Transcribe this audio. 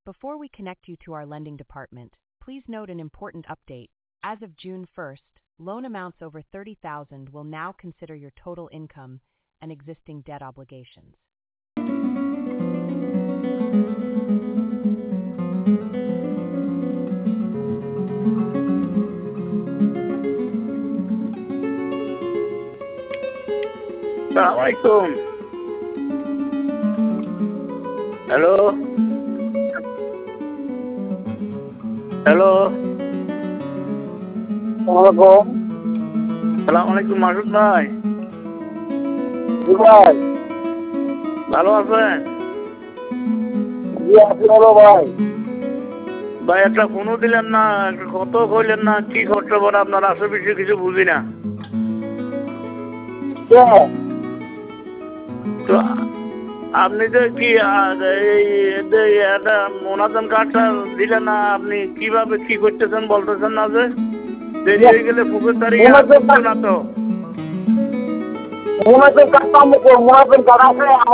Before we connect you to our lending department, please note an important update. As of June 1st, loan amounts over $30,000 will now consider your total income and existing debt obligations. Assalamualaikum. Halo. Halo. Assalamualaikum. Assalamualaikum Masud ভাই। জি ভাই। ভালো আছেন? জি আছি ভালো ভাই। ভাই একটা ফোনও দিলেন না, একটা কত কইলেন না, কি করতে পারে আপনার আশেপাশে কিছু বুঝি না। তো আপনি যে কি এই একটা মোনাজান কার্ডটা দিলেন না, আপনি কিভাবে কি করতেছেন বলতেছেন না যে দেরি হয়ে গেলে 25 তারিখে আসছে না তো। মোনাজান কার্ড আছে।